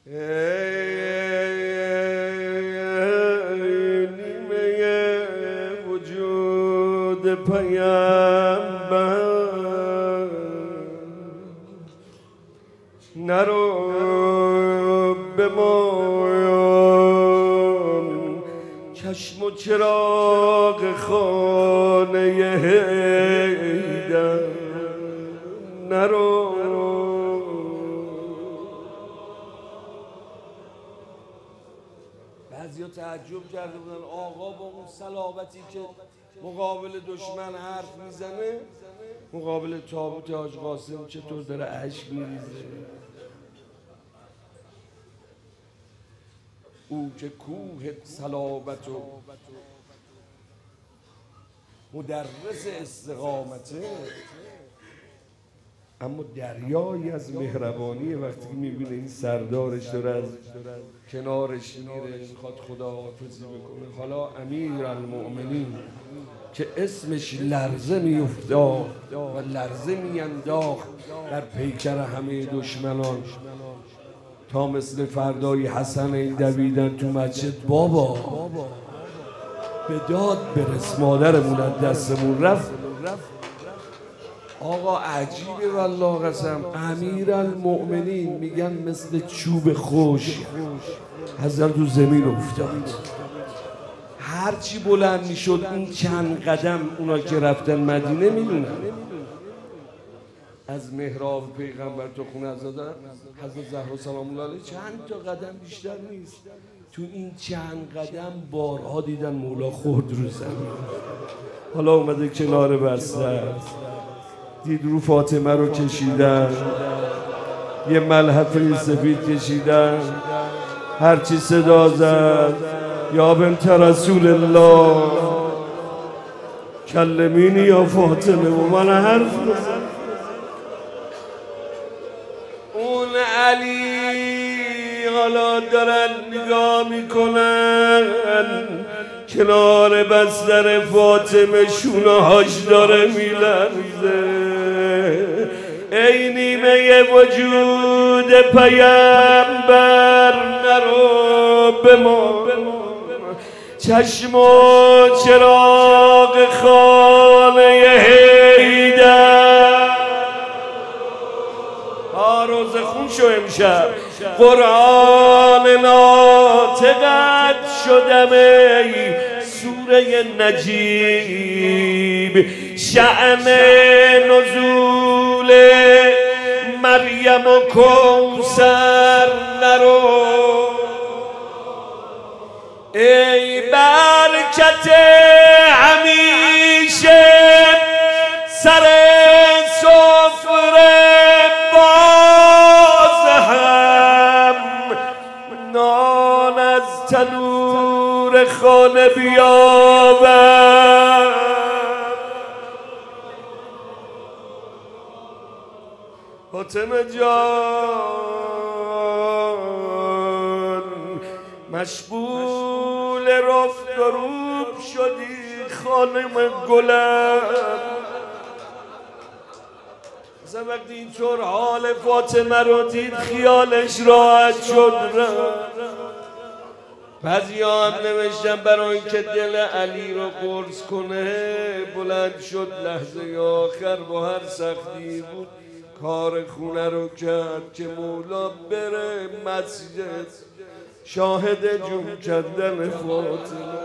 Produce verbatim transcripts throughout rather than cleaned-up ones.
نیمه وجود پیامبر نرو به مایان چشم و چراغ خانه حیدر نرو. بعضیا تعجب کرده بودن آقا با اون صلابتی که مقابل دشمن حرف میزنه مقابل تابوت حاج قاسم چطور داره اشک میریزه. او که کوه صلابت و مدرس استقامته اما دریایی از مهربانی وقتی میبینه این سردارش داره از کنارش میره میخواد خداحافظی بکنه. حالا امیرالمؤمنین که اسمش لرزه میافتاد و لرزه میانداخت در پیکر همه دشمنان تا مثل فردای حسن این دویدن تو مسجد بابا به داد برس مادرمون از دستمون رفت. آقا عجیبه والله قسم امیرالمؤمنین میگن مثل چوب خوش حضرت تو زمین افتاد. هرچی بلند میشد این چند قدم اونا که رفتن مدینه میدونن از محراب پیغمبر تا خونه حضرت حضرت زهرا سلام الله علیها چند تا قدم بیشتر نیست. تو این چند قدم بارها دیدن مولا خورد رو زمین. حالا اومده کنار بستر دید رو فاطمه رو کشیدن یه ملحفه سفید کشیدن هرچی صدا زد یا بنت رسول الله کلمینی یا فاطمه و من حرف بزن. اون علی حالا دارن نگاه میکنن کنار بستر فاطمه شونه هاش داره میلرزه. ای نیمه وجود پیامبر نرو به ما چشم و چراغ خانه حیدر. ها روز خون شو امشب قرآن ناطقت شدم ای سوره نجیب شأن نزول مریم و کوثر نرو. ای برکت همیشه سر سفره باز هم نان از تنور خانه بیاور. فاطمه جان مشغول رفت و روب شدی خانم گلم. مثلا وقتی اینطور حال فاطمه رو دید خیالش راحت شد. بعضی ها هم نوشتن برای اینکه دل علی رو قرص کنه بلند شد لحظه آخر با هر سختی بود کار خونه رو کرد که مولا بره مسجد شاهد جون کردن فاطمه.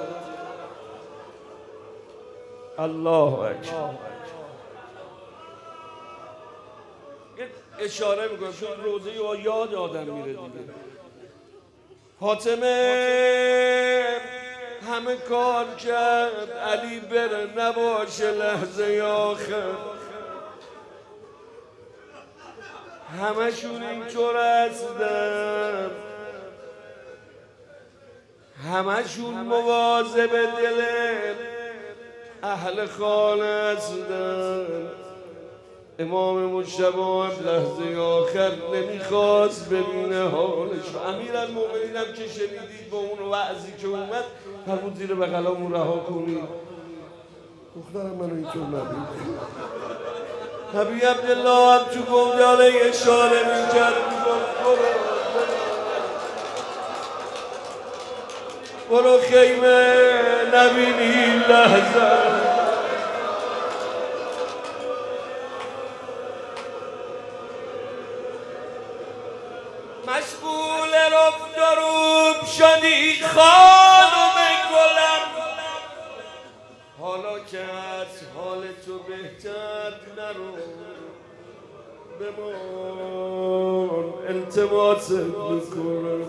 الله اکبر. اشاره میکنم چون روزه یا یاد آدم میره دیگه. فاطمه همه کار کرد علی بره نباشه لحظه آخر. همشون اینطور هستن همشون مواظب دل اهل خانه هستن. امام مجتبی هم لحظه آخر نمیخواست ببینه حالش. امیرالمؤمنین هم که شنیدید با اون وعظی که اومد فرمود زیر بغلامون رها کنید. دخترم منو اینطور نبید. نبی عبدالله هم تو گمدانه اشاره میکرد میگفت برو برو خیمه نبینی لحظه مشغول رفت و روب شدی خانم گلم، حالا که از حال تو بهتر نرو بمان التماست میکنم،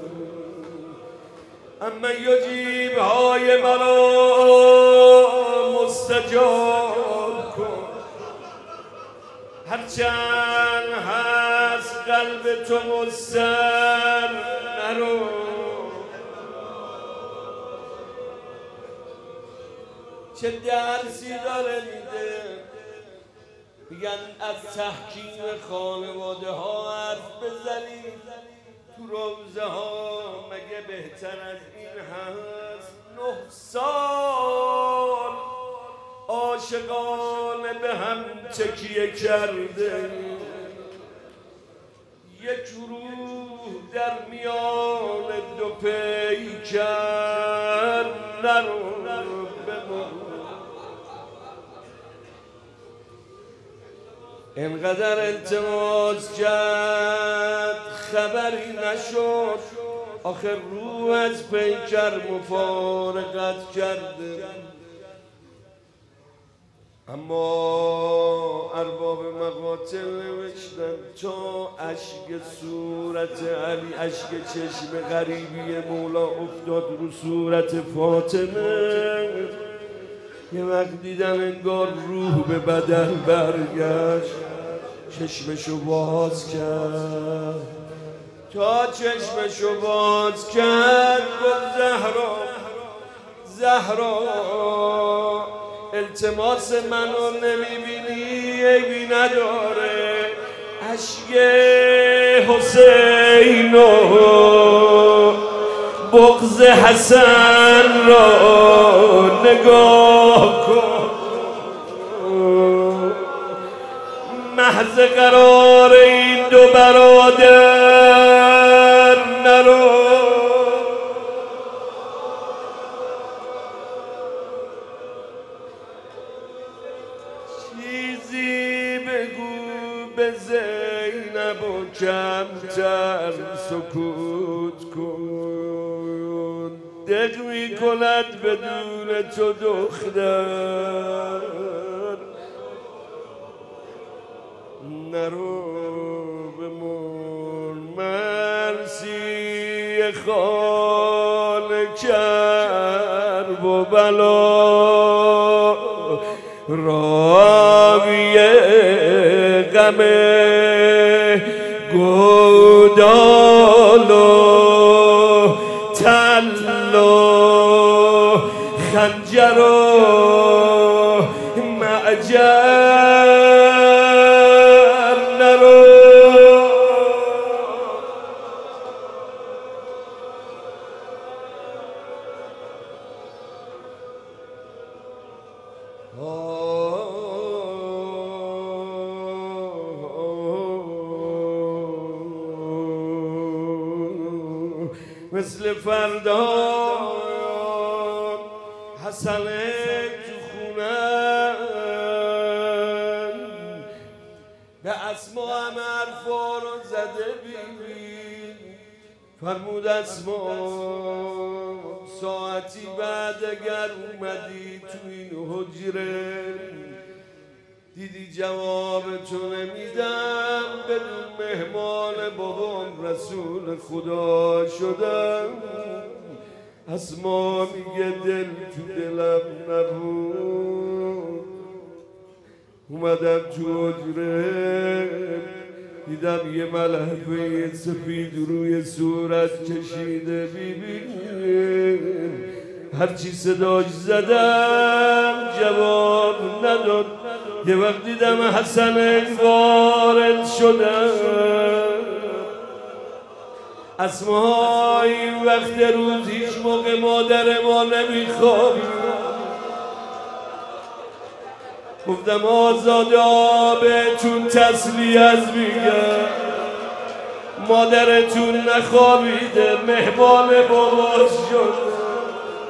اما یجیب های مرا مستجاب کن، هرچند هست قلب تو مستر نرو. چه درسی داره میده؟ میگن از تحکیم خانواده ها حرف بزنی تو روزه ها، مگه بهتر از این هست؟ نه سال عاشقانه به هم تکیه کرده، یک روح در میان دو پیکر نرو بمان. اینقدر التماس کرد خبری نشد، آخر روح از پیکر مفارقت کرده. اما ارباب مقاتل نوشتن تا اشک صورت علی، اشک چشم غریبی مولا افتاد رو صورت فاطمه، یه وقت دیدن انگار روح به بدن برگشت، چشمشو باز کرد، تا چشمشو باز کرد گفت زهرا زهرا التماس منو نمیبینی؟ عیبی نداره، اشک حسین و بغض حسن را نگاه کن، محض قرار این دو برادر نرو. چیزی بگو به زینب و کمتر سکوت کن، دق می کند بدون تو دختر، نرو بمون مرسی خال کرب و بلا، راوی غم گودال و تل و خنجر و معجر نرو. مثل فردا حسن تو خونم به اسما هم حرفا رو زده بیبی، فرمود اسما ساعتی بعد اگر اومدی تو این حجره دیدی جوابتو نمیدم، بدون مهمان بابام رسول خدا شدم. اسما میگه دل تو دلم نبود، اومدم تو حجره دیدم یه ملحفه سفید روی صورت کشیده بیبی، هرچی صداش زدم جواب نداد. یه وقت دیدم حسن وارد شدم، اسما این وقت روز هیچ موقع مادر ما نمیخواب. گفتم آزاده بهتون تسلیت میگم، مادرتون نخوابیده، مهمان باباش شد.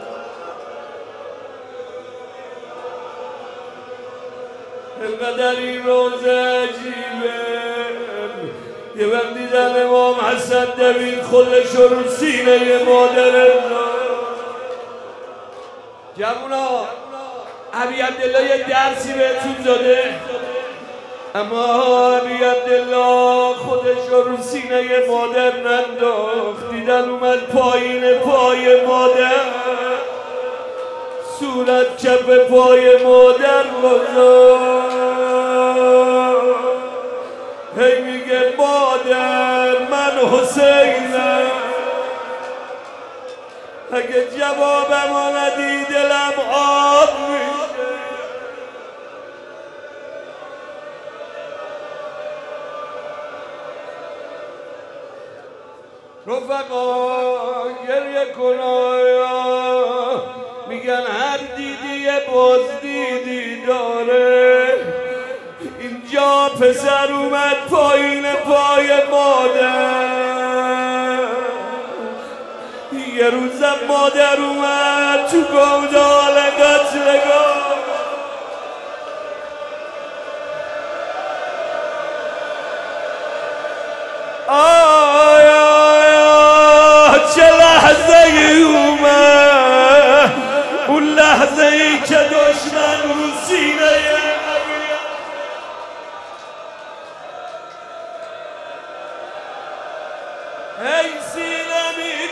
چقدر این روز عجیبه. یه وقت دیدم امام حسن دوید خودش رو سینه مادر جوونا. ابی عبدالله یه درسی بهتون داده، اما ابی عبدالله خودش رو سینه مادر ننداخت. دیدن اومد پایین پای مادر، صورت کف پای مادر گذاشت. هی میگه مادر من حسینم، اگه جوابم ندی دلم آب میشه. رفقا گریه کنایا، میگن هر دیدی باز دیدی داره. اینجا پسر اومد پایین پای مادر، یه روزم مادر اومد تو گودال قتلگاه. آیا چه لحظه ای اومد، اون لحظه ای که دشمن رو سینه ای سینه می